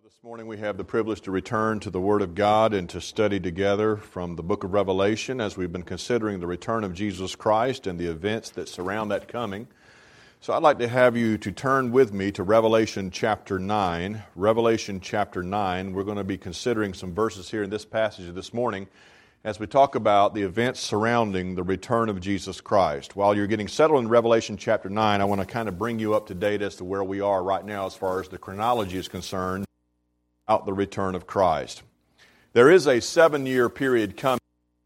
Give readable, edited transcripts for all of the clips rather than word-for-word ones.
This morning we have the privilege to return to the Word of God and to study together from the book of Revelation as we've been considering the return of Jesus Christ and the events that surround that coming. So I'd like to have you to turn with me to Revelation chapter 9. Revelation chapter 9, we're going to be considering some verses here in this passage this morning as we talk about the events surrounding the return of Jesus Christ. While you're getting settled in Revelation chapter 9, I want to kind of bring you up to date as to where we are right now as far as the chronology is concerned about the return of Christ. There is a 7-year period coming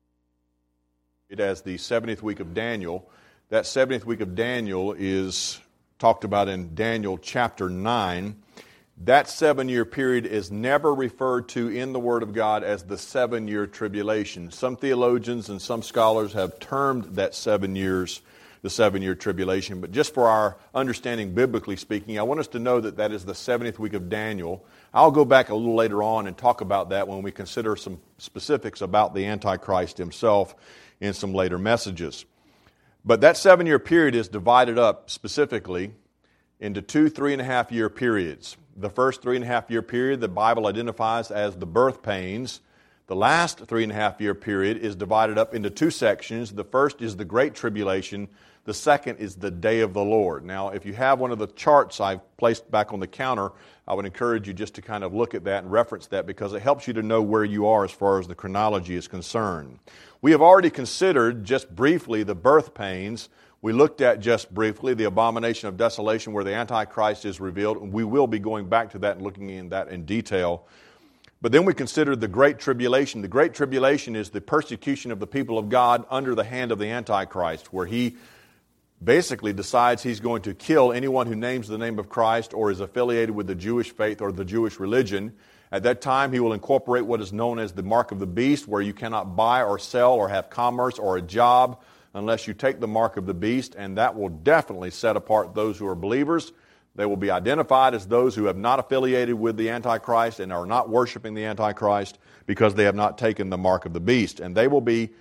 as the 70th week of Daniel. That 70th week of Daniel is talked about in Daniel chapter 9. That 7-year period is never referred to in the Word of God as the 7-year tribulation. Some theologians and some scholars have termed that 7 years the 7-year tribulation. But just for our understanding, biblically speaking, I want us to know that that is the 70th week of Daniel. I'll go back a little later on and talk about that when we consider some specifics about the Antichrist himself in some later messages. But that 7-year period is divided up specifically into two 3.5-year periods. The first 3.5-year period the Bible identifies as the birth pains. The last 3.5-year period is divided up into two sections. The first is the Great Tribulation. The second is the Day of the Lord. Now, if you have one of the charts I've placed back on the counter, I would encourage you just to kind of look at that and reference that because it helps you to know where you are as far as the chronology is concerned. We have already considered just briefly the birth pains. We looked at just briefly the abomination of desolation where the Antichrist is revealed, and we will be going back to that and looking in that in detail. But then we considered the Great Tribulation. The Great Tribulation is the persecution of the people of God under the hand of the Antichrist, where he basically decides he's going to kill anyone who names the name of Christ or is affiliated with the Jewish faith or the Jewish religion. At that time, he will incorporate what is known as the mark of the beast, where you cannot buy or sell or have commerce or a job unless you take the mark of the beast, and that will definitely set apart those who are believers. They will be identified as those who have not affiliated with the Antichrist and are not worshiping the Antichrist because they have not taken the mark of the beast. And they will be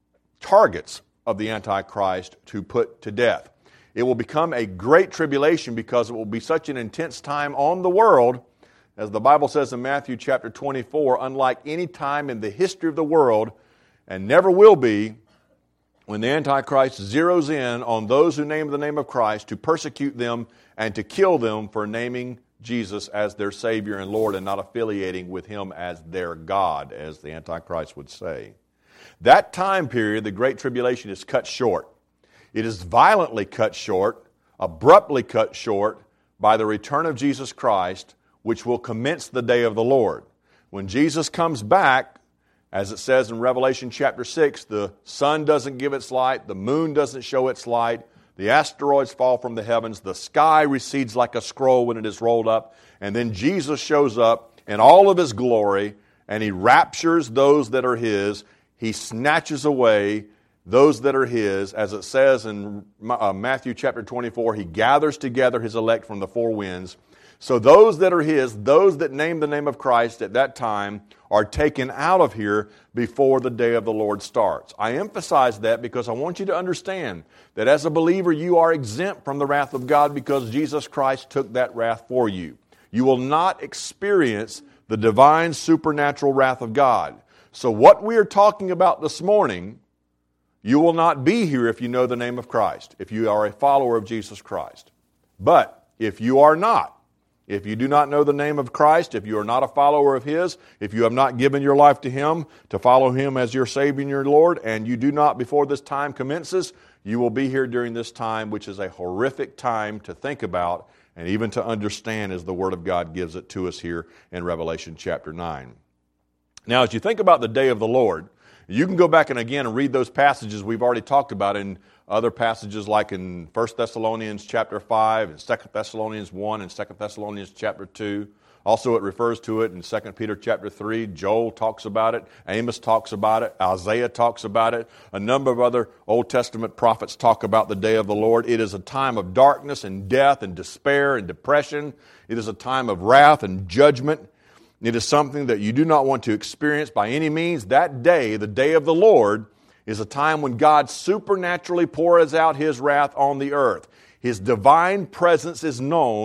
targets of the Antichrist to put to death. It will become a great tribulation because it will be such an intense time on the world, as the Bible says in Matthew chapter 24, unlike any time in the history of the world, and never will be, when the Antichrist zeroes in on those who name the name of Christ to persecute them and to kill them for naming Jesus as their Savior and Lord and not affiliating with Him as their God, as the Antichrist would say. That time period, the Great Tribulation, is cut short. It is violently cut short, abruptly cut short by the return of Jesus Christ, which will commence the day of the Lord. When Jesus comes back, as it says in Revelation chapter 6, the sun doesn't give its light, the moon doesn't show its light, the asteroids fall from the heavens, the sky recedes like a scroll when it is rolled up, and then Jesus shows up in all of His glory, and He raptures those that are His. He snatches away those that are His. As it says in Matthew chapter 24, He gathers together His elect from the four winds. So those that are His, those that name the name of Christ at that time, are taken out of here before the day of the Lord starts. I emphasize that because I want you to understand that as a believer you are exempt from the wrath of God because Jesus Christ took that wrath for you. You will not experience the divine supernatural wrath of God. So what we are talking about this morning, you will not be here if you know the name of Christ, if you are a follower of Jesus Christ. But if you are not, if you do not know the name of Christ, if you are not a follower of His, if you have not given your life to Him, to follow Him as your Savior and your Lord, and you do not before this time commences, you will be here during this time, which is a horrific time to think about and even to understand as the Word of God gives it to us here in Revelation chapter 9. Now, as you think about the day of the Lord, you can go back and again and read those passages we've already talked about in other passages like in 1 Thessalonians chapter 5 and 2 Thessalonians 1 and 2 Thessalonians chapter 2. Also, it refers to it in 2 Peter chapter 3. Joel talks about it. Amos talks about it. Isaiah talks about it. A number of other Old Testament prophets talk about the day of the Lord. It is a time of darkness and death and despair and depression. It is a time of wrath and judgment. It is something that you do not want to experience by any means. That day, the day of the Lord, is a time when God supernaturally pours out His wrath on the earth. His divine presence is known.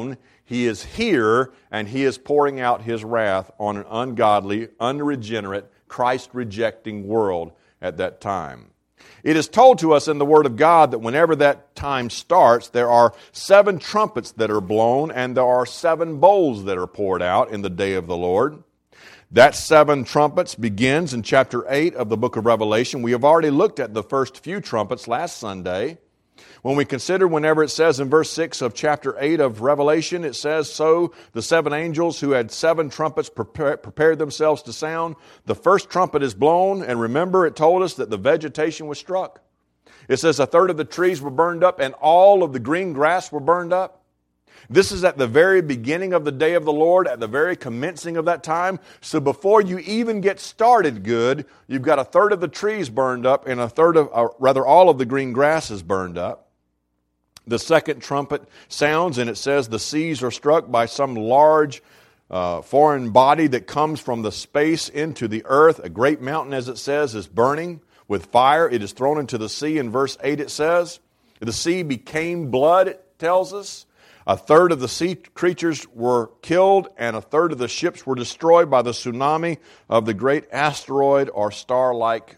He is here, and He is pouring out His wrath on an ungodly, unregenerate, Christ-rejecting world at that time. It is told to us in the Word of God that whenever that time starts, there are 7 trumpets that are blown, and there are 7 bowls that are poured out in the day of the Lord. That 7 trumpets begins in chapter 8 of the book of Revelation. We have already looked at the first few trumpets last Sunday. When we consider whenever it says in verse 6 of chapter 8 of Revelation, it says, "So the 7 angels who had 7 trumpets prepared themselves to sound. The first trumpet is blown," and remember it told us that the vegetation was struck. It says 1/3 of the trees were burned up and all of the green grass were burned up. This is at the very beginning of the day of the Lord, at the very commencing of that time. So before you even get started good, you've got 1/3 of the trees burned up and all of the green grass is burned up. The second trumpet sounds, and it says the seas are struck by some large foreign body that comes from the space into the earth. A great mountain, as it says, is burning with fire. It is thrown into the sea. In verse 8 it says, the sea became blood, it tells us. 1/3 of the sea creatures were killed, and 1/3 of the ships were destroyed by the tsunami of the great asteroid or star-like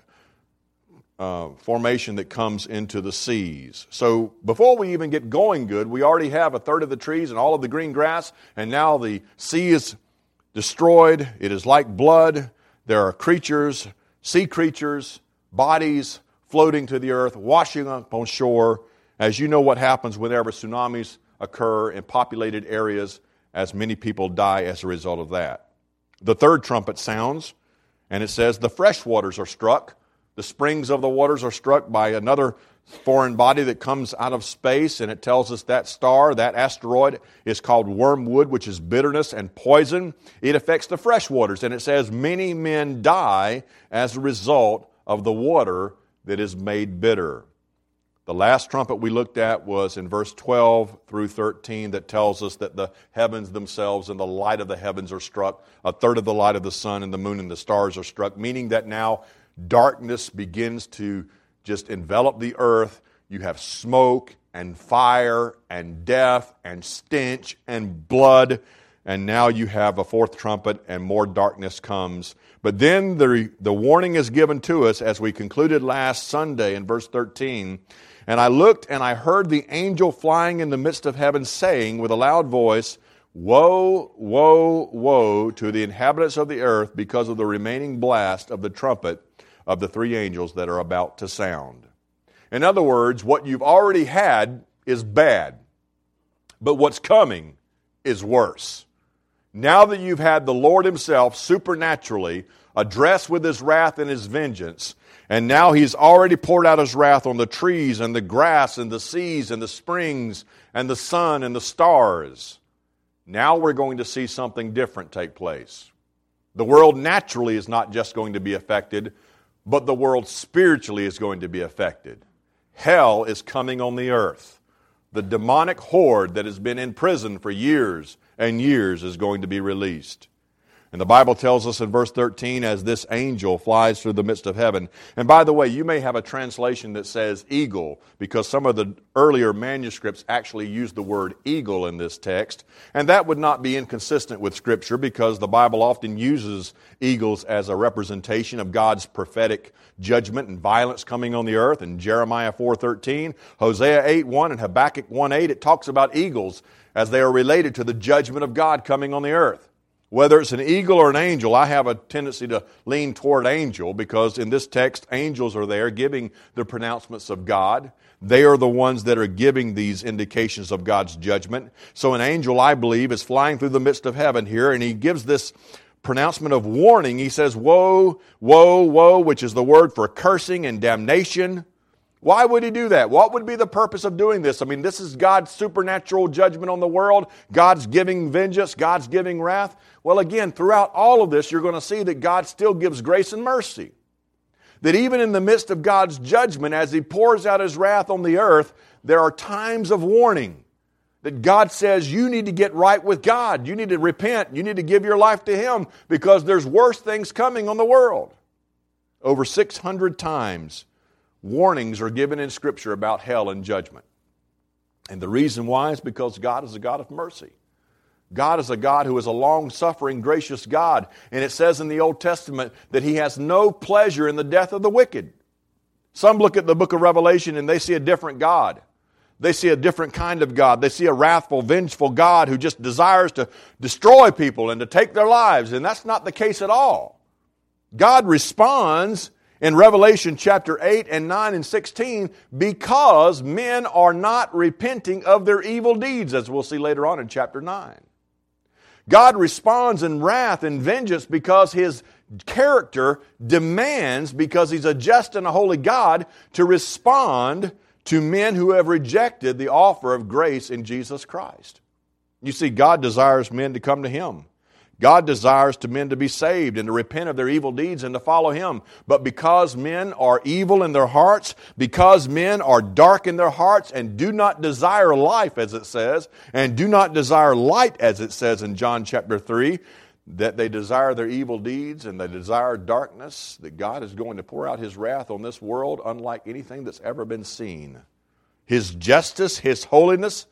formation that comes into the seas. So before we even get going good, we already have 1/3 of the trees and all of the green grass, and now the sea is destroyed. It is like blood. There are creatures, sea creatures, bodies floating to the earth, washing up on shore. As you know what happens whenever tsunamis occur in populated areas, as many people die as a result of that. The third trumpet sounds, and it says the fresh waters are struck. The springs of the waters are struck by another foreign body that comes out of space, and it tells us that star, that asteroid, is called wormwood, which is bitterness and poison. It affects the fresh waters, and it says many men die as a result of the water that is made bitter. The last trumpet we looked at was in verse 12 through 13 that tells us that the heavens themselves and the light of the heavens are struck. 1/3 of the light of the sun and the moon and the stars are struck, meaning that now darkness begins to just envelop the earth. You have smoke and fire and death and stench and blood. And now you have a 4th trumpet and more darkness comes. But then the warning is given to us as we concluded last Sunday in verse 13. "And I looked and I heard the angel flying in the midst of heaven saying with a loud voice, 'Woe, woe, woe to the inhabitants of the earth because of the remaining blast of the trumpet of the 3 angels that are about to sound.'" In other words, what you've already had is bad, but what's coming is worse. Now that you've had the Lord Himself supernaturally address with His wrath and His vengeance, and now He's already poured out His wrath on the trees and the grass and the seas and the springs and the sun and the stars, now we're going to see something different take place. The world naturally is not just going to be affected, but the world spiritually is going to be affected. Hell is coming on the earth. The demonic horde that has been in prison for years and years is going to be released. And the Bible tells us in verse 13, as this angel flies through the midst of heaven. And by the way, you may have a translation that says eagle, because some of the earlier manuscripts actually use the word eagle in this text. And that would not be inconsistent with Scripture, because the Bible often uses eagles as a representation of God's prophetic judgment and violence coming on the earth. In Jeremiah 4:13, Hosea 8:1, and Habakkuk 1:8, it talks about eagles as they are related to the judgment of God coming on the earth. Whether it's an eagle or an angel, I have a tendency to lean toward angel, because in this text, angels are there giving the pronouncements of God. They are the ones that are giving these indications of God's judgment. So an angel, I believe, is flying through the midst of heaven here, and he gives this pronouncement of warning. He says, "Woe, woe, woe," which is the word for cursing and damnation. Why would he do that? What would be the purpose of doing this? I mean, this is God's supernatural judgment on the world. God's giving vengeance. God's giving wrath. Well, again, throughout all of this, you're going to see that God still gives grace and mercy. That even in the midst of God's judgment, as He pours out His wrath on the earth, there are times of warning. That God says, you need to get right with God. You need to repent. You need to give your life to Him, because there's worse things coming on the world. Over 600 times, warnings are given in Scripture about hell and judgment. And the reason why is because God is a God of mercy. God is a God who is a long-suffering, gracious God. And it says in the Old Testament that He has no pleasure in the death of the wicked. Some look at the book of Revelation and they see a different God. They see a different kind of God. They see a wrathful, vengeful God who just desires to destroy people and to take their lives. And that's not the case at all. God responds in Revelation chapter 8 and 9 and 16 because men are not repenting of their evil deeds, as we'll see later on in chapter 9. God responds in wrath and vengeance because His character demands, because He's a just and a holy God, to respond to men who have rejected the offer of grace in Jesus Christ. You see, God desires men to come to Him. God desires men to be saved and to repent of their evil deeds and to follow Him. But because men are evil in their hearts, because men are dark in their hearts and do not desire life, as it says, and do not desire light, as it says in John chapter 3, that they desire their evil deeds and they desire darkness, that God is going to pour out His wrath on this world unlike anything that's ever been seen. His justice, His holiness,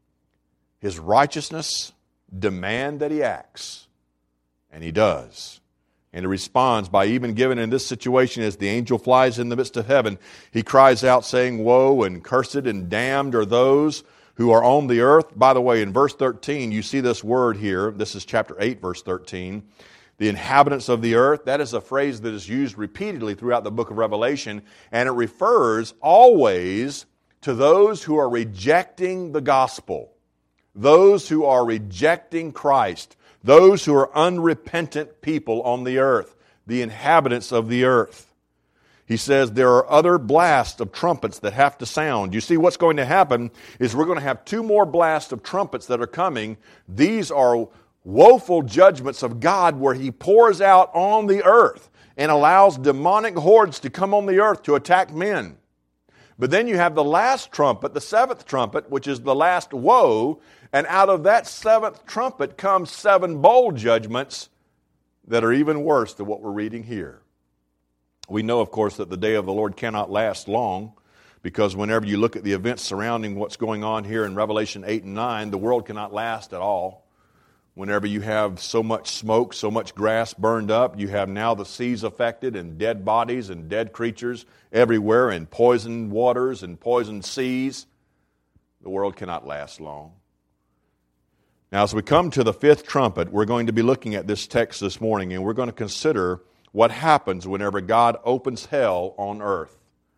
His righteousness demand that He acts. And He does. And He responds by even giving in this situation as the angel flies in the midst of heaven. He cries out saying, "Woe and cursed and damned are those who are on the earth." By the way, in verse 13, you see this word here. This is chapter 8, verse 13. The inhabitants of the earth. That is a phrase that is used repeatedly throughout the book of Revelation. And it refers always to those who are rejecting the gospel. Those who are rejecting Christ. Those who are unrepentant people on the earth, the inhabitants of the earth. He says there are other blasts of trumpets that have to sound. You see, what's going to happen is we're going to have 2 more blasts of trumpets that are coming. These are woeful judgments of God where He pours out on the earth and allows demonic hordes to come on the earth to attack men. But then you have the last trumpet, the 7th trumpet, which is the last woe, and out of that 7th trumpet comes 7 bowl judgments that are even worse than what we're reading here. We know, of course, that the day of the Lord cannot last long, because whenever you look at the events surrounding what's going on here in Revelation 8 and 9, the world cannot last at all. Whenever you have so much smoke, so much grass burned up, you have now the seas affected and dead bodies and dead creatures everywhere and poisoned waters and poisoned seas. The world cannot last long. Now, as we come to the 5th trumpet, we're going to be looking at this text this morning, and we're going to consider what happens whenever God opens hell on earth.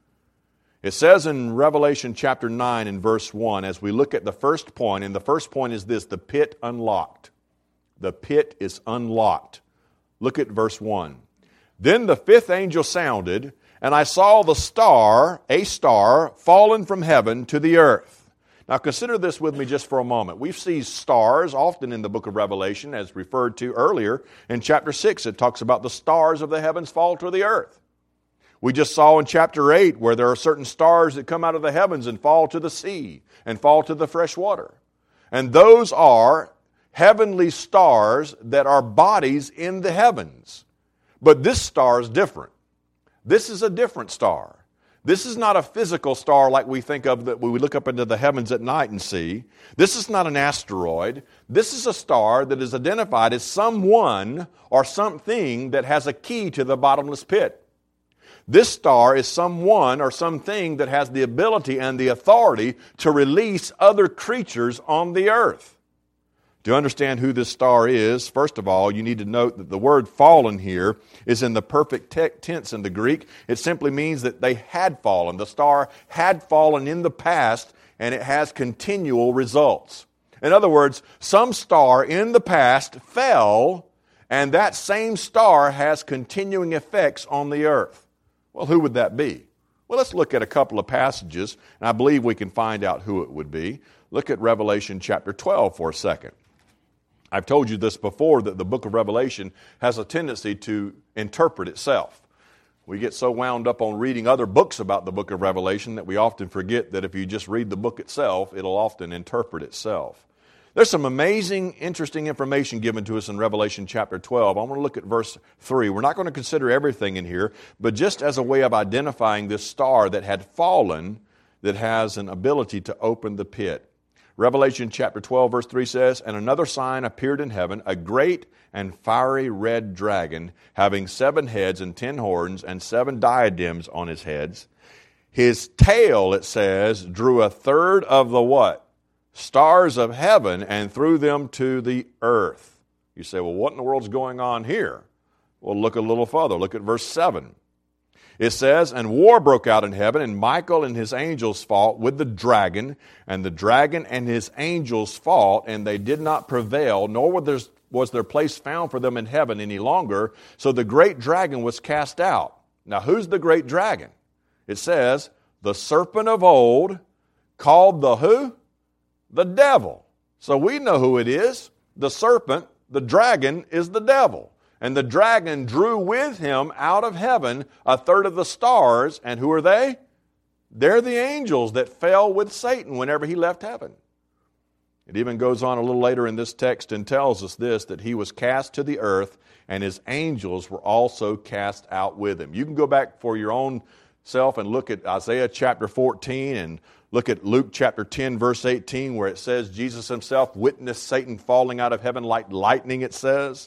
It says in Revelation chapter 9 and verse 1, as we look at the first point, and the first point is this: the pit unlocked. The pit is unlocked. Look at verse 1. Then the 5th angel sounded, and I saw the star, a star, fallen from heaven to the earth. Now consider this with me just for a moment. We see stars often in the book of Revelation, as referred to earlier. In chapter 6, it talks about the stars of the heavens fall to the earth. We just saw in chapter 8 where there are certain stars that come out of the heavens and fall to the sea and fall to the fresh water. And those are heavenly stars that are bodies in the heavens. But this star is different. This is a different star. This is not a physical star like we think of that we look up into the heavens at night and see. This is not an asteroid. This is a star that is identified as someone or something that has a key to the bottomless pit. This star is someone or something that has the ability and the authority to release other creatures on the earth. To understand who this star is, first of all, you need to note that the word fallen here is in the perfect tense in the Greek. It simply means that they had fallen. The star had fallen in the past, and it has continual results. In other words, some star in the past fell, and that same star has continuing effects on the earth. Well, who would that be? Well, let's look at a couple of passages, and I believe we can find out who it would be. Look at Revelation chapter 12 for a second. I've told you this before, that the book of Revelation has a tendency to interpret itself. We get so wound up on reading other books about the book of Revelation that we often forget that if you just read the book itself, it'll often interpret itself. There's some amazing, interesting information given to us in Revelation chapter 12. I want to look at verse 3. We're not going to consider everything in here, but just as a way of identifying this star that had fallen, that has an ability to open the pit. Revelation chapter 12, verse 3 says, "And another sign appeared in heaven, a great and fiery red dragon, having 7 heads and 10 horns, and 7 diadems on his heads. His tail," it says, "drew a third of the" what? "Stars of heaven, and threw them to the earth." You say, well, what in the world's going on here? Well, look a little further. Look at verse 7. It says, "And war broke out in heaven, and Michael and his angels fought with the dragon, and the dragon and his angels fought, and they did not prevail, nor was their place found for them in heaven any longer. So the great dragon was cast out." Now, who's the great dragon? It says, "The serpent of old, called" the who? The devil. So we know who it is. The serpent, the dragon, is the devil. And the dragon drew with him out of heaven a third of the stars. And who are they? They're the angels that fell with Satan whenever he left heaven. It even goes on a little later in this text and tells us this, that he was cast to the earth, and his angels were also cast out with him. You can go back for your own self and look at Isaiah chapter 14 and look at Luke chapter 10, verse 18, where it says Jesus himself witnessed Satan falling out of heaven like lightning, it says.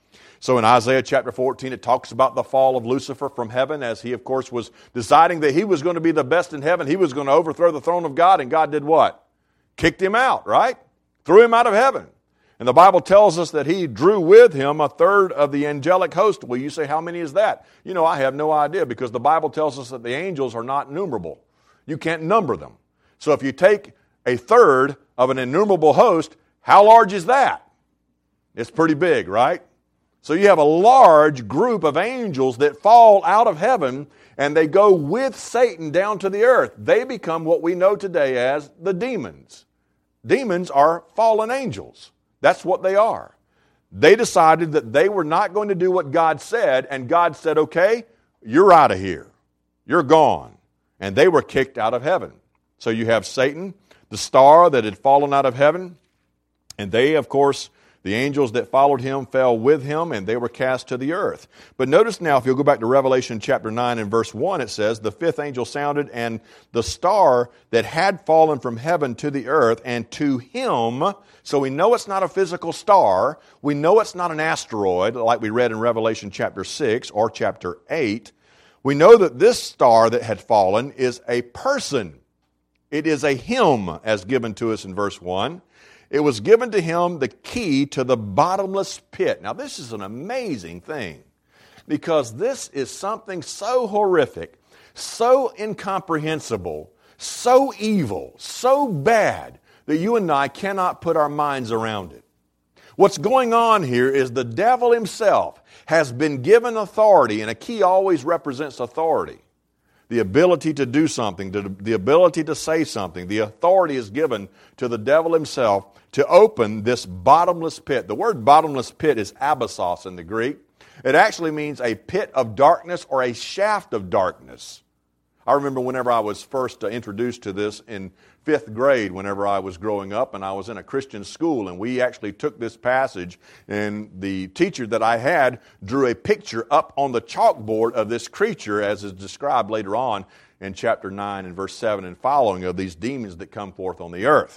So in Isaiah chapter 14, it talks about the fall of Lucifer from heaven, as he, of course, was deciding that he was going to be the best in heaven. He was going to overthrow the throne of God, and God did what? Kicked him out, right? Threw him out of heaven. And the Bible tells us that he drew with him a third of the angelic host. Well, you say, how many is that? You know, I have no idea, because the Bible tells us that the angels are not numerable. You can't number them. So if you take a third of an innumerable host, how large is that? It's pretty big, right? So you have a large group of angels that fall out of heaven, and they go with Satan down to the earth. They become what we know today as the demons. Demons are fallen angels. That's what they are. They decided that they were not going to do what God said, and God said, okay, you're out of here. You're gone. And they were kicked out of heaven. So you have Satan, the star that had fallen out of heaven, and they, of course, the angels that followed him fell with him, and they were cast to the earth. But notice now, if you'll go back to Revelation chapter 9 and verse 1, it says, "The 5th angel sounded, and the star that had fallen from heaven to the earth, and to him," so we know it's not a physical star, we know it's not an asteroid, like we read in Revelation chapter 6 or chapter 8. We know that this star that had fallen is a person. It is a him, as given to us in verse 1. It was given to him the key to the bottomless pit. Now, this is an amazing thing, because this is something so horrific, so incomprehensible, so evil, so bad, that you and I cannot put our minds around it. What's going on here is the devil himself has been given authority, and a key always represents authority. The ability to do something, the ability to say something. The authority is given to the devil himself to open this bottomless pit. The word bottomless pit is abyssos in the Greek. It actually means a pit of darkness or a shaft of darkness. I remember whenever I was first introduced to this in 5th grade, whenever I was growing up, and I was in a Christian school, and we actually took this passage, and the teacher that I had drew a picture up on the chalkboard of this creature, as is described later on in chapter 9 and verse 7 and following, of these demons that come forth on the earth.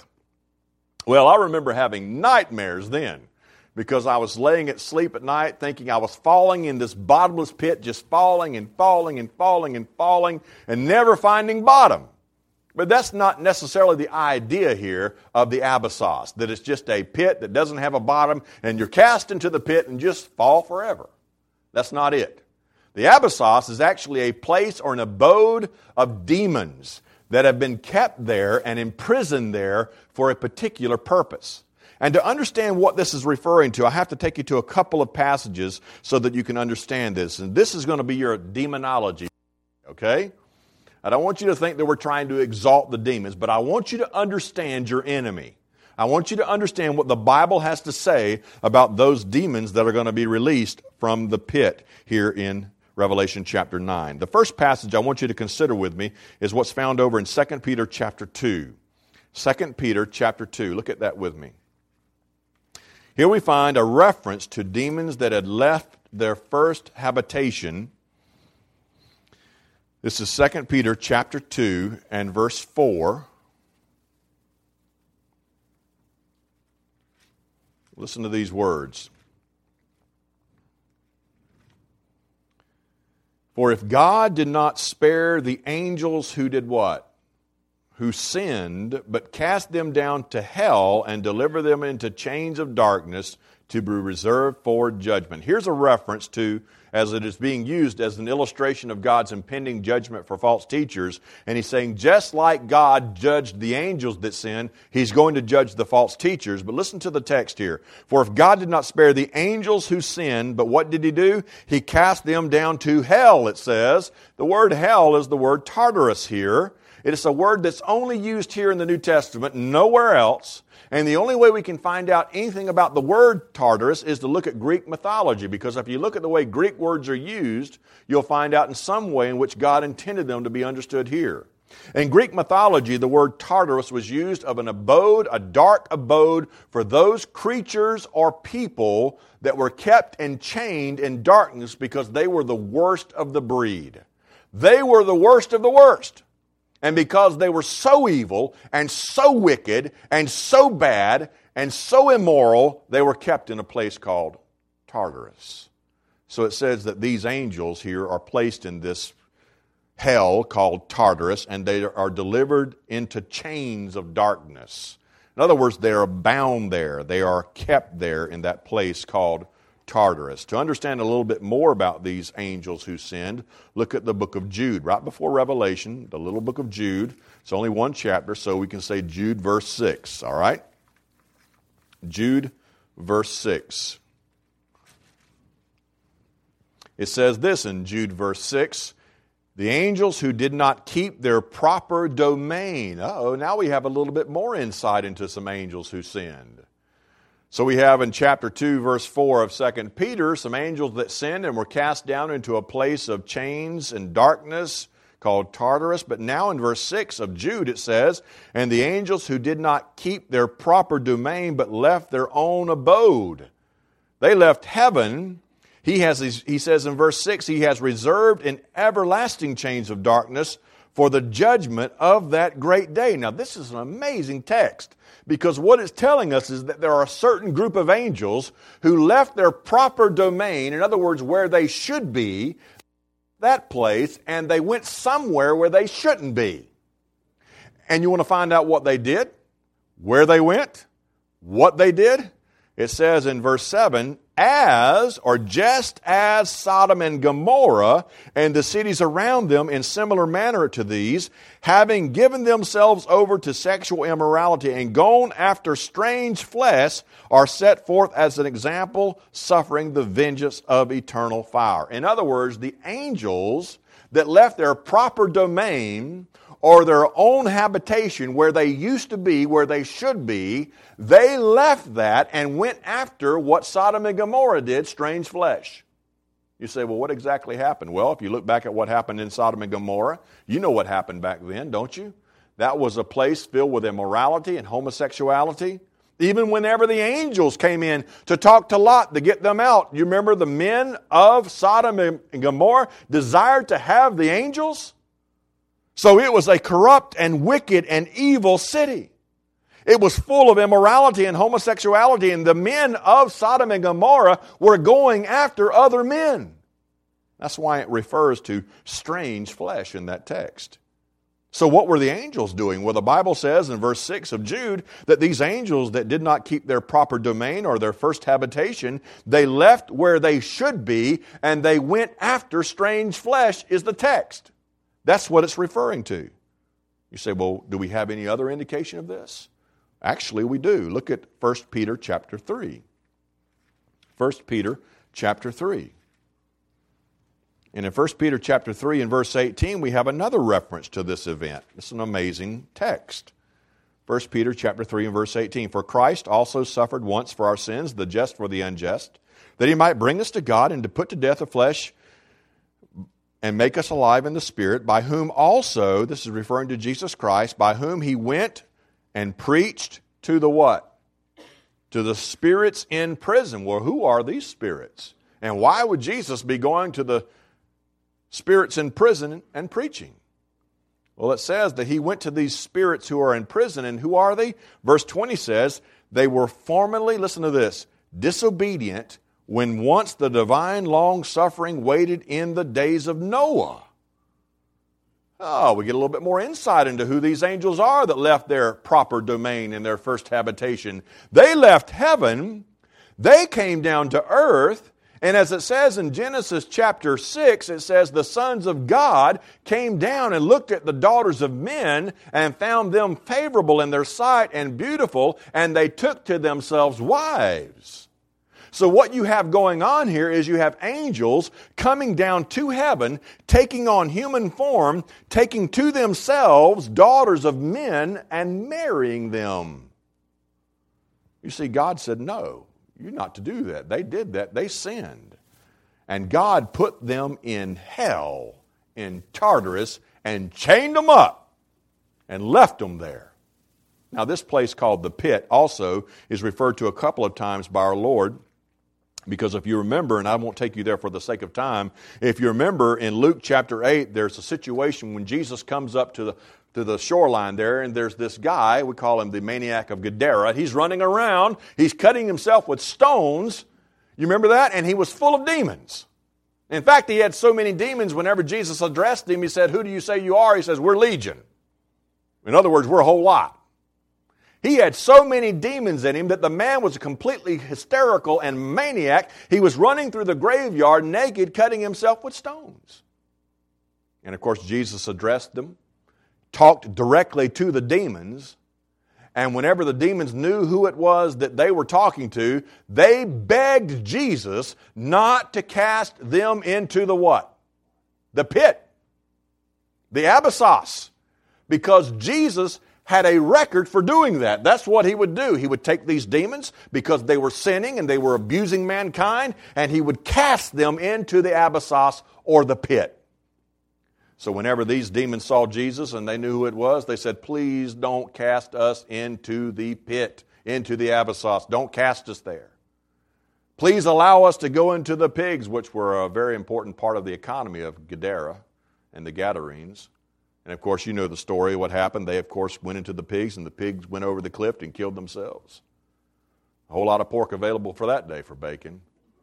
Well, I remember having nightmares then, because I was laying at sleep at night thinking I was falling in this bottomless pit, just falling and falling and falling and falling and never finding bottom. But that's not necessarily the idea here of the abyssos, that it's just a pit that doesn't have a bottom and you're cast into the pit and just fall forever. That's not it. The abyssos is actually a place or an abode of demons that have been kept there and imprisoned there for a particular purpose. And to understand what this is referring to, I have to take you to a couple of passages so that you can understand this. And this is going to be your demonology, okay? I don't want you to think that we're trying to exalt the demons, but I want you to understand your enemy. I want you to understand what the Bible has to say about those demons that are going to be released from the pit here in Revelation chapter 9. The first passage I want you to consider with me is what's found over in 2 Peter chapter 2. 2 Peter chapter 2. Look at that with me. Here we find a reference to demons that had left their first habitation. This is 2 Peter chapter 2 and verse 4. Listen to these words. For if God did not spare the angels who did what? Who sinned, but cast them down to hell and delivered them into chains of darkness to be reserved for judgment. Here's a reference to, as it is being used as an illustration of God's impending judgment for false teachers. And he's saying, just like God judged the angels that sinned, he's going to judge the false teachers. But listen to the text here. For if God did not spare the angels who sinned, but what did he do? He cast them down to hell, it says. The word hell is the word Tartarus here. It is a word that's only used here in the New Testament, nowhere else. And the only way we can find out anything about the word Tartarus is to look at Greek mythology, because if you look at the way Greek words are used, you'll find out in some way in which God intended them to be understood here. In Greek mythology, the word Tartarus was used of an abode, a dark abode, for those creatures or people that were kept and chained in darkness because they were the worst of the breed. They were the worst of the worst. And because they were so evil and so wicked and so bad and so immoral, they were kept in a place called Tartarus. So it says that these angels here are placed in this hell called Tartarus, and they are delivered into chains of darkness. In other words, they are bound there. They are kept there in that place called Tartarus. To understand a little bit more about these angels who sinned, look at the book of Jude. Right before Revelation, the little book of Jude. It's only one chapter, so we can say Jude verse 6. All right? Jude verse 6. It says this in Jude verse 6. The angels who did not keep their proper domain. Now we have a little bit more insight into some angels who sinned. So we have in chapter 2, verse 4 of 2 Peter, some angels that sinned and were cast down into a place of chains and darkness called Tartarus. But now in verse 6 of Jude it says, and the angels who did not keep their proper domain but left their own abode. They left heaven. He says in verse 6, he has reserved in everlasting chains of darkness for the judgment of that great day. Now this is an amazing text, because what it's telling us is that there are a certain group of angels who left their proper domain, in other words, where they should be, that place, and they went somewhere where they shouldn't be. And you want to find out what they did, where they went, what they did? It says in verse 7, as, or just as Sodom and Gomorrah and the cities around them in similar manner to these, having given themselves over to sexual immorality and gone after strange flesh, are set forth as an example, suffering the vengeance of eternal fire. In other words, the angels that left their proper domain or their own habitation where they used to be, where they should be, they left that and went after what Sodom and Gomorrah did, strange flesh. You say, well, what exactly happened? Well, if you look back at what happened in Sodom and Gomorrah, you know what happened back then, don't you? That was a place filled with immorality and homosexuality. Even whenever the angels came in to talk to Lot to get them out, you remember the men of Sodom and Gomorrah desired to have the angels? So it was a corrupt and wicked and evil city. It was full of immorality and homosexuality, and the men of Sodom and Gomorrah were going after other men. That's why it refers to strange flesh in that text. So what were the angels doing? Well, the Bible says in verse 6 of Jude that these angels that did not keep their proper domain or their first habitation, they left where they should be, and they went after strange flesh is the text. That's what it's referring to. You say, well, do we have any other indication of this? Actually, we do. Look at 1 Peter chapter 3. 1 Peter chapter 3. And in 1 Peter chapter 3 and verse 18, we have another reference to this event. It's an amazing text. 1 Peter chapter 3 and verse 18. For Christ also suffered once for our sins, the just for the unjust, that he might bring us to God and to put to death the flesh and make us alive in the Spirit, by whom also, this is referring to Jesus Christ, by whom he went and preached to the what? To the spirits in prison. Well, who are these spirits? And why would Jesus be going to the spirits in prison and preaching? Well, it says that he went to these spirits who are in prison, and who are they? Verse 20 says, They were formerly, listen to this, disobedient when once the divine long-suffering waited in the days of Noah. Oh, we get a little bit more insight into who these angels are that left their proper domain in their first habitation. They left heaven, they came down to earth, and as it says in Genesis chapter 6, it says the sons of God came down and looked at the daughters of men and found them favorable in their sight and beautiful, and they took to themselves wives. So what you have going on here is you have angels coming down to heaven, taking on human form, taking to themselves daughters of men and marrying them. You see, God said, no, you're not to do that. They did that. They sinned. And God put them in hell, in Tartarus, and chained them up and left them there. Now, this place called the pit also is referred to a couple of times by our Lord. Because if you remember, and I won't take you there for the sake of time, if you remember in Luke chapter 8, there's a situation when Jesus comes up to the shoreline there, and there's this guy, we call him the maniac of Gadara. He's running around, he's cutting himself with stones. You remember that? And he was full of demons. In fact, he had so many demons, whenever Jesus addressed him, he said, "Who do you say you are?" He says, "We're legion." In other words, we're a whole lot. He had so many demons in him that the man was completely hysterical and maniac. He was running through the graveyard naked, cutting himself with stones. And of course, Jesus addressed them, talked directly to the demons, and whenever the demons knew who it was that they were talking to, they begged Jesus not to cast them into the what? The pit. The Abyssos. Because Jesus had a record for doing that. That's what he would do. He would take these demons because they were sinning and they were abusing mankind, and he would cast them into the Abyssos or the pit. So whenever these demons saw Jesus and they knew who it was, they said, "Please don't cast us into the pit, into the Abyssos. Don't cast us there. Please allow us to go into the pigs," which were a very important part of the economy of Gadara and the Gadarenes. And of course, you know the story. What happened? They, of course, went into the pigs, and the pigs went over the cliff and killed themselves. A whole lot of pork available for that day for bacon.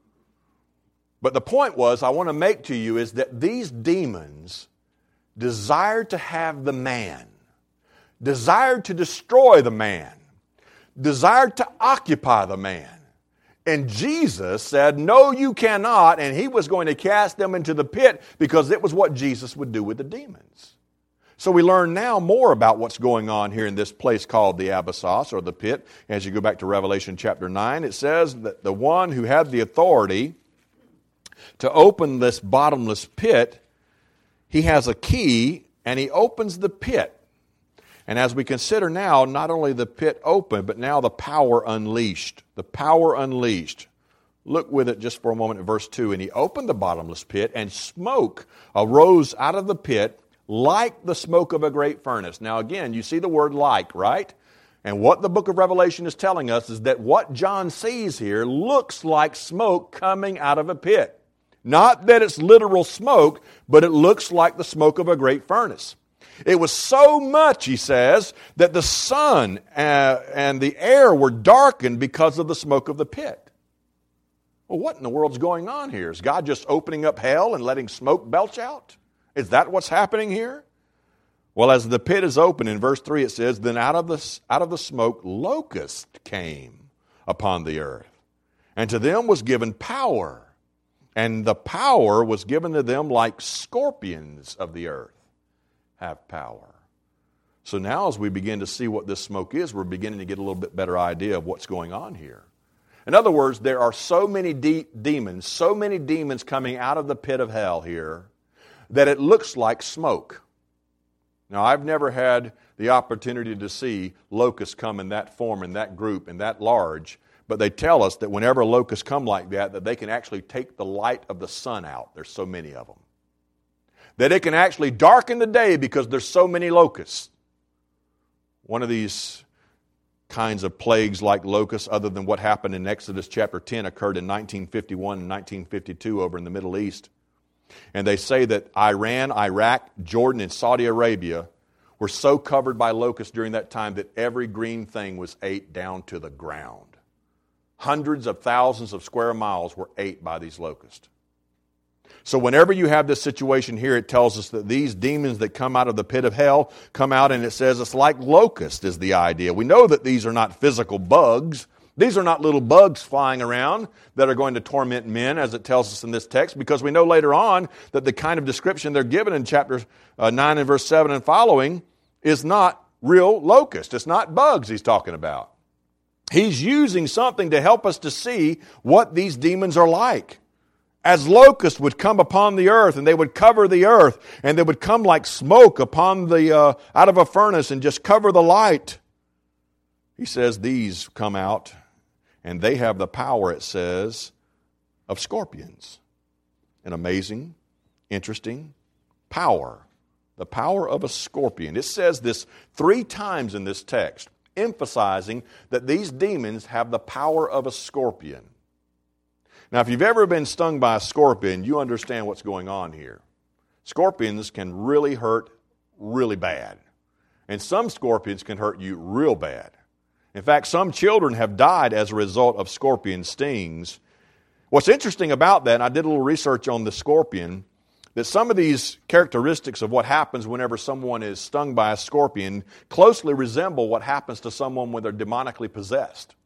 But the point was, I want to make to you, is that these demons desired to have the man, desired to destroy the man, desired to occupy the man. And Jesus said, "No, you cannot," and he was going to cast them into the pit because it was what Jesus would do with the demons. So we learn now more about what's going on here in this place called the Abyssos or the pit. As you go back to Revelation chapter 9, it says that the one who had the authority to open this bottomless pit, he has a key and he opens the pit. And as we consider now, not only the pit open, but now the power unleashed. The power unleashed. Look with it just for a moment at verse 2. "And he opened the bottomless pit, and smoke arose out of the pit, like the smoke of a great furnace." Now again, you see the word "like," right? And what the book of Revelation is telling us is that what John sees here looks like smoke coming out of a pit. Not that it's literal smoke, but it looks like the smoke of a great furnace. It was so much, he says, that the sun and the air were darkened because of the smoke of the pit. Well, what in the world's going on here? Is God just opening up hell and letting smoke belch out? Is that what's happening here? Well, as the pit is open, in verse 3 it says, "Then out of the smoke locusts came upon the earth, and to them was given power, and the power was given to them like scorpions of the earth have power." So now as we begin to see what this smoke is, we're beginning to get a little bit better idea of what's going on here. In other words, there are so many demons coming out of the pit of hell here, that it looks like smoke. Now, I've never had the opportunity to see locusts come in that form, in that group, in that large, but they tell us that whenever locusts come like that they can actually take the light of the sun out. There's so many of them. That it can actually darken the day because there's so many locusts. One of these kinds of plagues like locusts, other than what happened in Exodus chapter 10, occurred in 1951 and 1952 over in the Middle East. And they say that Iran, Iraq, Jordan, and Saudi Arabia were so covered by locusts during that time that every green thing was ate down to the ground. Hundreds of thousands of square miles were ate by these locusts. So whenever you have this situation here, it tells us that these demons that come out of the pit of hell come out, and it says it's like locusts is the idea. We know that these are not physical bugs. These are not little bugs flying around that are going to torment men, as it tells us in this text, because we know later on that the kind of description they're given in chapter 9 and verse 7 and following is not real locusts. It's not bugs he's talking about. He's using something to help us to see what these demons are like. As locusts would come upon the earth, and they would cover the earth, and they would come like smoke upon the out of a furnace and just cover the light. He says these come out, and they have the power, it says, of scorpions. An amazing, interesting power. The power of a scorpion. It says this 3 times in this text, emphasizing that these demons have the power of a scorpion. Now, if you've ever been stung by a scorpion, you understand what's going on here. Scorpions can really hurt really bad. And some scorpions can hurt you real bad. In fact, some children have died as a result of scorpion stings. What's interesting about that, and I did a little research on the scorpion, that some of these characteristics of what happens whenever someone is stung by a scorpion closely resemble what happens to someone when they're demonically possessed.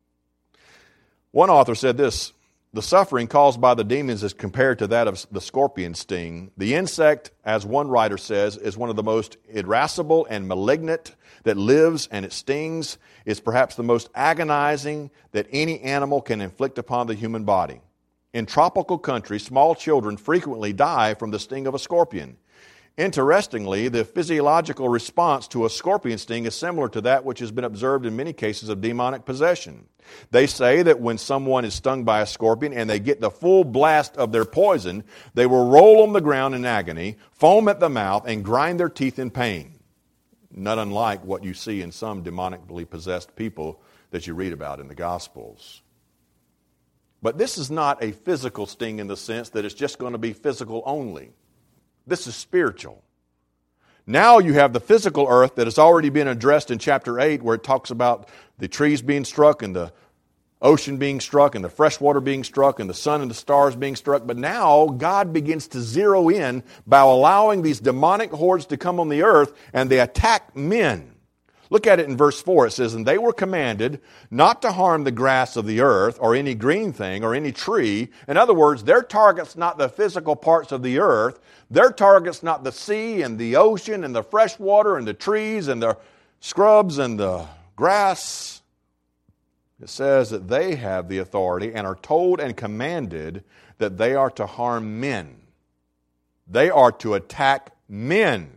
One author said this: the suffering caused by the demons is compared to that of the scorpion sting. The insect, as one writer says, is one of the most irascible and malignant that lives, and it stings. It's perhaps the most agonizing that any animal can inflict upon the human body. In tropical countries, small children frequently die from the sting of a scorpion. Interestingly, the physiological response to a scorpion sting is similar to that which has been observed in many cases of demonic possession. They say that when someone is stung by a scorpion and they get the full blast of their poison, they will roll on the ground in agony, foam at the mouth, and grind their teeth in pain. Not unlike what you see in some demonically possessed people that you read about in the Gospels. But this is not a physical sting in the sense that it's just going to be physical only. This is spiritual. Now you have the physical earth that has already been addressed in chapter 8, where it talks about the trees being struck and the ocean being struck and the fresh water being struck and the sun and the stars being struck. But now God begins to zero in by allowing these demonic hordes to come on the earth, and they attack men. Look at it in verse 4. It says, "And they were commanded not to harm the grass of the earth or any green thing or any tree." In other words, their target's not the physical parts of the earth. Their target's not the sea and the ocean and the fresh water and the trees and the scrubs and the grass. It says that they have the authority and are told and commanded that they are to harm men. They are to attack men.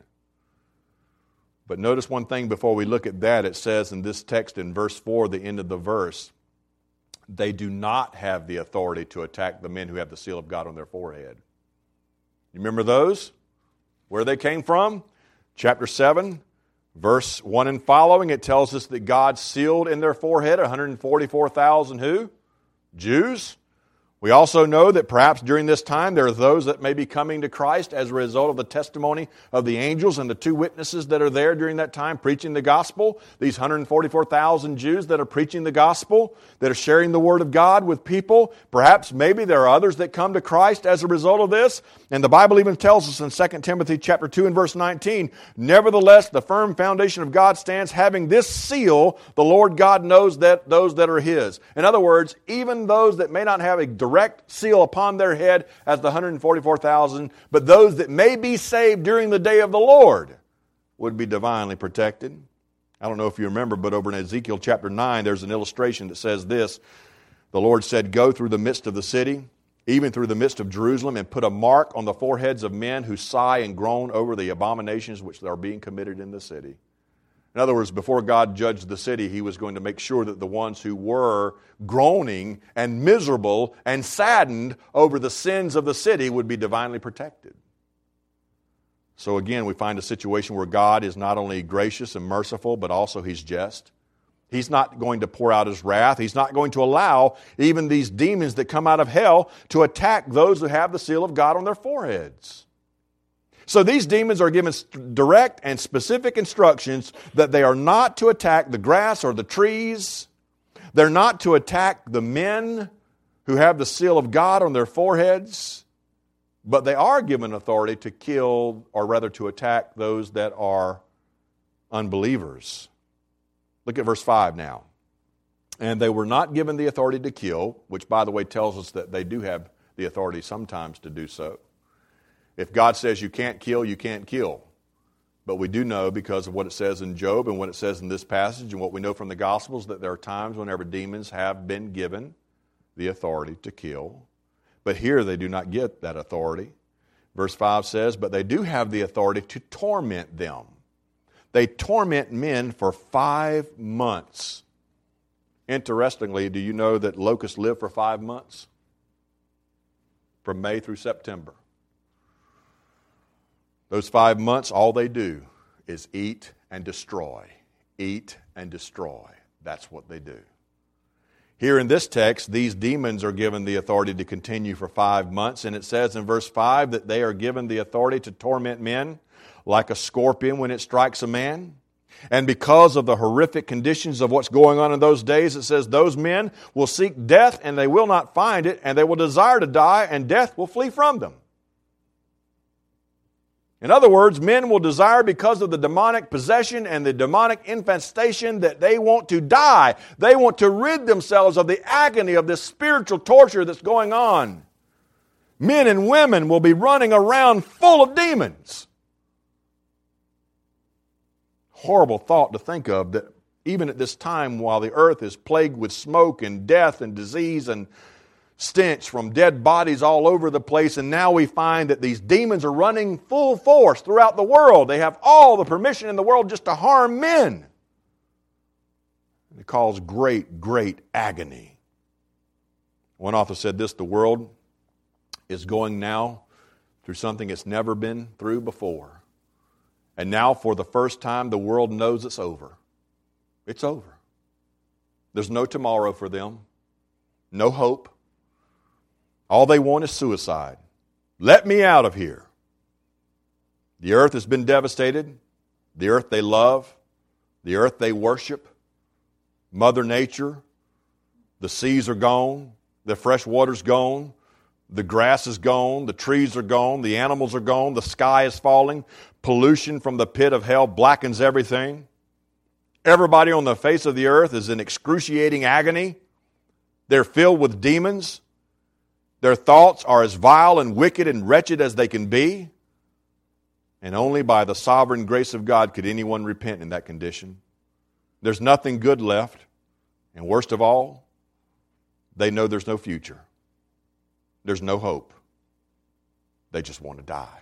But notice one thing before we look at that. It says in this text in verse 4, the end of the verse, they do not have the authority to attack the men who have the seal of God on their forehead. You remember those? Where they came from? Chapter 7, verse 1 and following, it tells us that God sealed in their forehead 144,000 who? Jews. We also know that perhaps during this time there are those that may be coming to Christ as a result of the testimony of the angels and the 2 witnesses that are there during that time preaching the gospel. These 144,000 Jews that are preaching the gospel, that are sharing the word of God with people. Perhaps maybe there are others that come to Christ as a result of this. And the Bible even tells us in 2 Timothy chapter 2 and verse 19, "Nevertheless, the firm foundation of God stands, having this seal, the Lord God knows that those that are His." In other words, even those that may not have a direct seal upon their head as the 144,000, but those that may be saved during the day of the Lord would be divinely protected. I don't know if you remember, but over in Ezekiel chapter 9, there's an illustration that says this. The Lord said, "Go through the midst of the city, even through the midst of Jerusalem, and put a mark on the foreheads of men who sigh and groan over the abominations which are being committed in the city." In other words, before God judged the city, He was going to make sure that the ones who were groaning and miserable and saddened over the sins of the city would be divinely protected. So again, we find a situation where God is not only gracious and merciful, but also He's just. He's not going to pour out His wrath. He's not going to allow even these demons that come out of hell to attack those who have the seal of God on their foreheads. So these demons are given direct and specific instructions that they are not to attack the grass or the trees. They're not to attack the men who have the seal of God on their foreheads. But they are given authority to kill, or rather to attack those that are unbelievers. Look at verse 5 now. And they were not given the authority to kill, which by the way tells us that they do have the authority sometimes to do so. If God says you can't kill, you can't kill. But we do know because of what it says in Job and what it says in this passage and what we know from the Gospels that there are times whenever demons have been given the authority to kill. But here they do not get that authority. Verse 5 says, but they do have the authority to torment them. They torment men for 5 months. Interestingly, do you know that locusts live for 5 months? From May through September. Those 5 months, all they do is eat and destroy. Eat and destroy. That's what they do. Here in this text, these demons are given the authority to continue for 5 months, and it says in verse 5 that they are given the authority to torment men like a scorpion when it strikes a man. And because of the horrific conditions of what's going on in those days, it says those men will seek death and they will not find it, and they will desire to die, and death will flee from them. In other words, men will desire because of the demonic possession and the demonic infestation that they want to die. They want to rid themselves of the agony of this spiritual torture that's going on. Men and women will be running around full of demons. Horrible thought to think of that even at this time while the earth is plagued with smoke and death and disease and stench from dead bodies all over the place, and now we find that these demons are running full force throughout the world. They have all the permission in the world just to harm men. It causes great, great agony. One author said this, the world is going now through something it's never been through before. And now for the first time the world knows it's over. It's over. There's no tomorrow for them. No hope. All they want is suicide. Let me out of here. The earth has been devastated. The earth they love. The earth they worship. Mother Nature. The seas are gone. The fresh water's gone. The grass is gone. The trees are gone. The animals are gone. The sky is falling. Pollution from the pit of hell blackens everything. Everybody on the face of the earth is in excruciating agony. They're filled with demons. Their thoughts are as vile and wicked and wretched as they can be. And only by the sovereign grace of God could anyone repent in that condition. There's nothing good left. And worst of all, they know there's no future. There's no hope. They just want to die.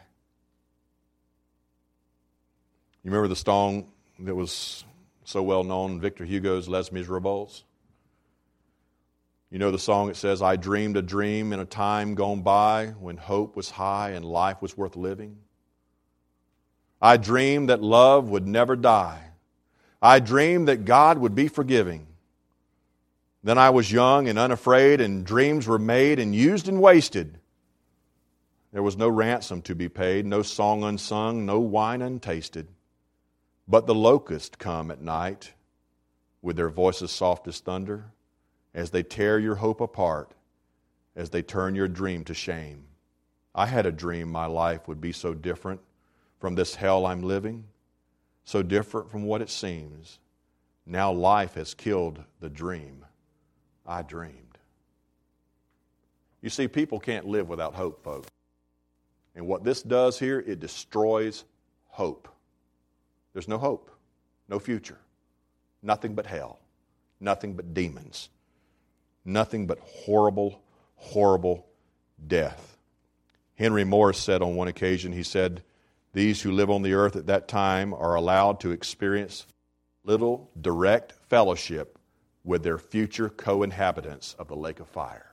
You remember the song that was so well known, Victor Hugo's Les Miserables? You know the song, it says, I dreamed a dream in a time gone by when hope was high and life was worth living. I dreamed that love would never die. I dreamed that God would be forgiving. Then I was young and unafraid, and dreams were made and used and wasted. There was no ransom to be paid, no song unsung, no wine untasted. But the locusts come at night with their voices soft as thunder, as they tear your hope apart, as they turn your dream to shame. I had a dream my life would be so different from this hell I'm living, so different from what it seems. Now life has killed the dream I dreamed. You see, people can't live without hope, folks. And what this does here, it destroys hope. There's no hope, no future, nothing but hell, nothing but demons, nothing but horrible, horrible death. Henry Morris said on one occasion, he said, these who live on the earth at that time are allowed to experience little direct fellowship with their future co-inhabitants of the lake of fire.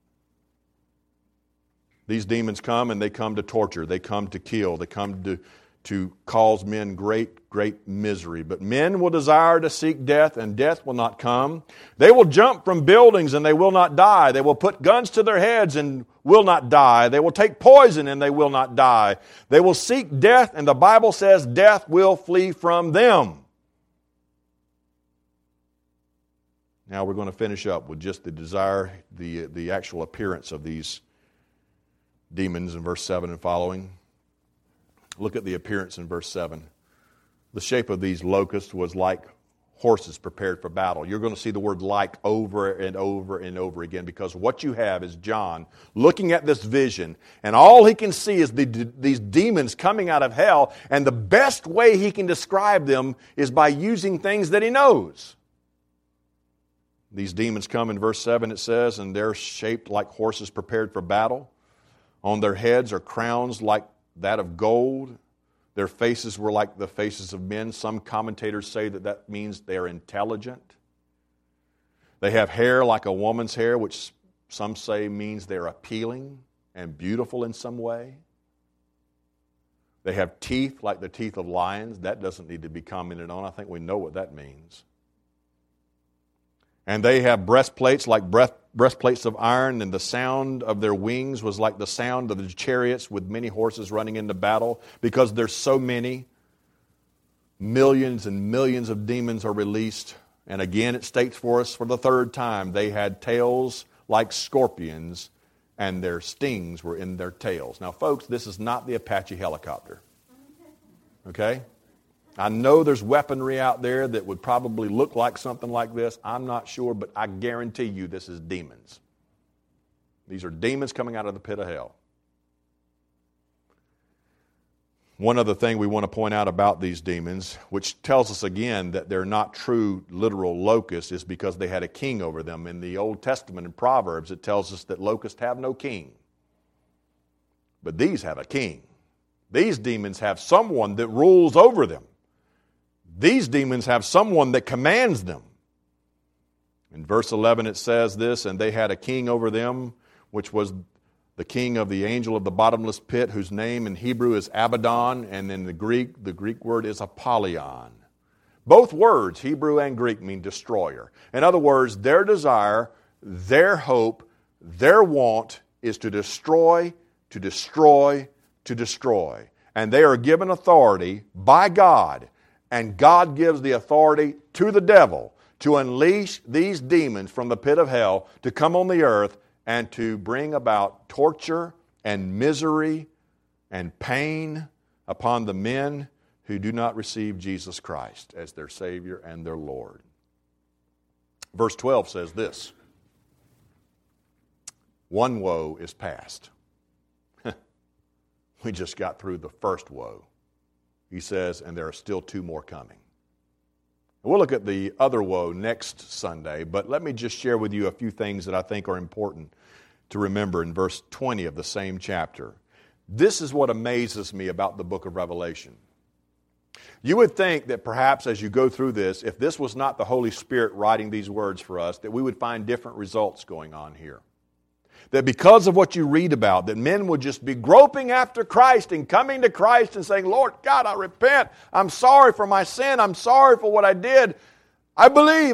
These demons come and they come to torture, they come to kill, they come to cause men great, great misery. But men will desire to seek death, and death will not come. They will jump from buildings, and they will not die. They will put guns to their heads and will not die. They will take poison, and they will not die. They will seek death, and the Bible says death will flee from them. Now we're going to finish up with just the desire, the actual appearance of these demons in verse 7 and following. Look at the appearance in verse 7. The shape of these locusts was like horses prepared for battle. You're going to see the word like over and over and over again, because what you have is John looking at this vision, and all he can see is these demons coming out of hell, and the best way he can describe them is by using things that he knows. These demons come in verse 7, it says, and they're shaped like horses prepared for battle. On their heads are crowns like that of gold. Their faces were like the faces of men. Some commentators say that means they are intelligent. They have hair like a woman's hair, which some say means they're appealing and beautiful in some way. They have teeth like the teeth of lions. That doesn't need to be commented on. I think we know what that means. And they have breastplates like breastplates of iron, and the sound of their wings was like the sound of the chariots with many horses running into battle. Because there's so many, millions and millions of demons are released. And again, it states for us for the third time, they had tails like scorpions, and their stings were in their tails. Now, folks, this is not the Apache helicopter. Okay? I know there's weaponry out there that would probably look like something like this. I'm not sure, but I guarantee you this is demons. These are demons coming out of the pit of hell. One other thing we want to point out about these demons, which tells us again that they're not true literal locusts, is because they had a king over them. In the Old Testament, in Proverbs, it tells us that locusts have no king. But these have a king. These demons have someone that rules over them. These demons have someone that commands them. In verse 11 it says this, and they had a king over them, which was the king of the angel of the bottomless pit, whose name in Hebrew is Abaddon, and in the Greek word is Apollyon. Both words, Hebrew and Greek, mean destroyer. In other words, their desire, their hope, their want is to destroy, to destroy, to destroy. And they are given authority by God. And God gives the authority to the devil to unleash these demons from the pit of hell to come on the earth and to bring about torture and misery and pain upon the men who do not receive Jesus Christ as their Savior and their Lord. Verse 12 says this, one woe is past. We just got through the first woe. He says, and there are still two more coming. We'll look at the other woe next Sunday, but let me just share with you a few things that I think are important to remember in verse 20 of the same chapter. This is what amazes me about the book of Revelation. You would think that perhaps as you go through this, if this was not the Holy Spirit writing these words for us, that we would find different results going on here. That because of what you read about, that men would just be groping after Christ and coming to Christ and saying, Lord God, I repent. I'm sorry for my sin. I'm sorry for what I did. I believe.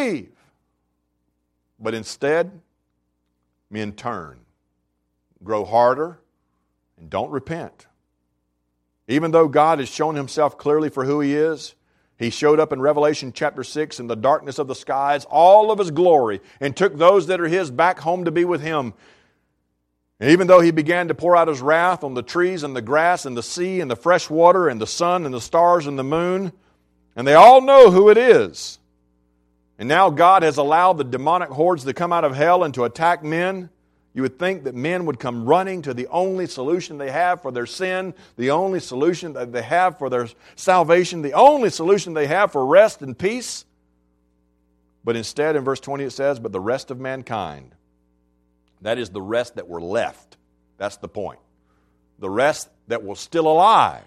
But instead, men turn, grow harder, and don't repent. Even though God has shown Himself clearly for who He is, He showed up in Revelation chapter 6 in the darkness of the skies, all of His glory, and took those that are His back home to be with Him. And even though He began to pour out His wrath on the trees and the grass and the sea and the fresh water and the sun and the stars and the moon, and they all know who it is. And now God has allowed the demonic hordes to come out of hell and to attack men. You would think that men would come running to the only solution they have for their sin, the only solution that they have for their salvation, the only solution they have for rest and peace. But instead, in verse 20 it says, but the rest of mankind, that is the rest that were left. That's the point. The rest that were still alive.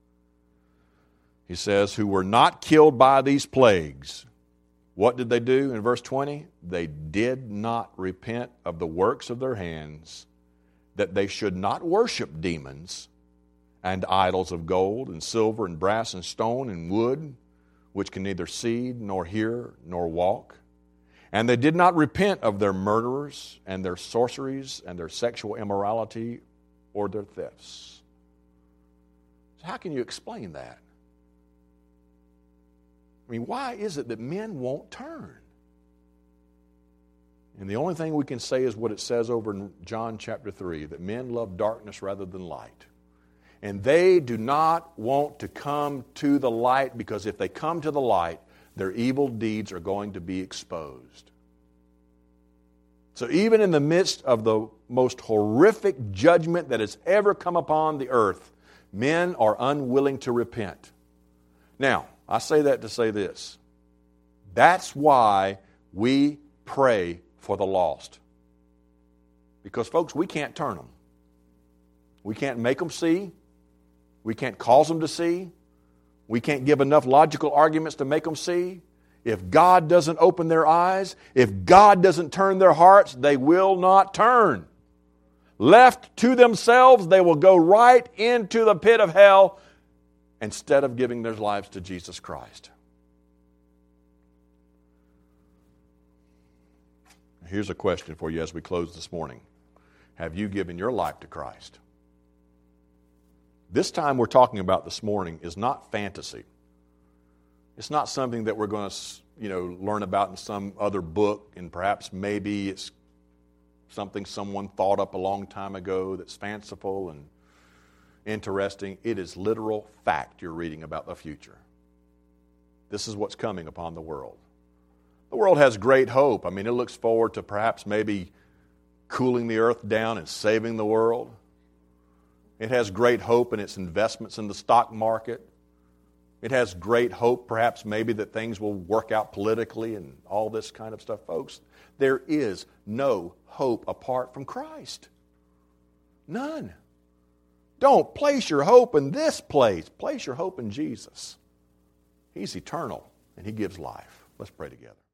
He says, who were not killed by these plagues. What did they do in verse 20? They did not repent of the works of their hands, that they should not worship demons and idols of gold and silver and brass and stone and wood, which can neither see nor hear nor walk. And they did not repent of their murderers and their sorceries and their sexual immorality or their thefts. So how can you explain that? I mean, why is it that men won't turn? And the only thing we can say is what it says over in John chapter 3, that men love darkness rather than light. And they do not want to come to the light, because if they come to the light, their evil deeds are going to be exposed. So even in the midst of the most horrific judgment that has ever come upon the earth, men are unwilling to repent. Now, I say that to say this. That's why we pray for the lost. Because, folks, we can't turn them. We can't make them see. We can't cause them to see. We can't give enough logical arguments to make them see. If God doesn't open their eyes, if God doesn't turn their hearts, they will not turn. Left to themselves, they will go right into the pit of hell instead of giving their lives to Jesus Christ. Here's a question for you as we close this morning. Have you given your life to Christ? This time we're talking about this morning is not fantasy. It's not something that we're going to, learn about in some other book, and perhaps maybe it's something someone thought up a long time ago that's fanciful and interesting. It is literal fact you're reading about the future. This is what's coming upon the world. The world has great hope. I mean, it looks forward to perhaps maybe cooling the earth down and saving the world. It has great hope in its investments in the stock market. It has great hope, perhaps maybe, that things will work out politically and all this kind of stuff. Folks, there is no hope apart from Christ. None. Don't place your hope in this place. Place your hope in Jesus. He's eternal, and He gives life. Let's pray together.